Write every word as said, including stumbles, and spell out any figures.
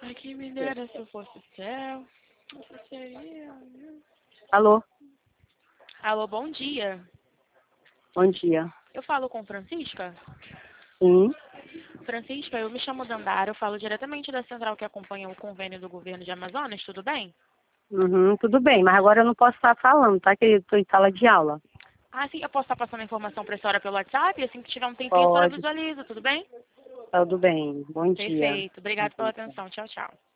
Ai, que me dera se eu fosse o céu. Isso seria... Alô? Alô, bom dia. Bom dia. Eu falo com Francisca? Sim. Francisca, eu me chamo Dandara, eu falo diretamente da central que acompanha o convênio do governo de Amazonas, tudo bem? Uhum, tudo bem, mas agora eu não posso estar falando, tá? Que eu estou em sala de aula. Ah, sim, eu posso estar passando a informação para a senhora pelo WhatsApp, assim que tiver um tempinho a senhora Pode. visualiza, tudo bem? Tudo bem. Bom dia. Perfeito, obrigado pela atenção, tchau, tchau.